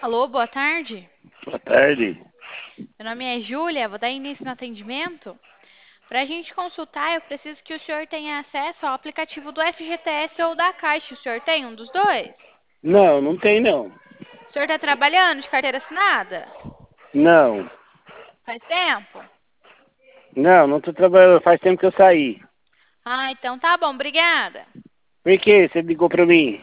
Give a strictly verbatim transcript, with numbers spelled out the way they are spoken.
Alô, boa tarde. Boa tarde. Meu nome é Júlia, vou dar início no atendimento. Para a gente consultar, eu preciso que o senhor tenha acesso ao aplicativo do F G T S ou da Caixa. O senhor tem um dos dois? Não, não tem não. O senhor está trabalhando de carteira assinada? Não, Faz tempo? não, não tô trabalhando. Faz tempo que eu saí. Ah, então tá bom, obrigada. Por que você ligou pra mim?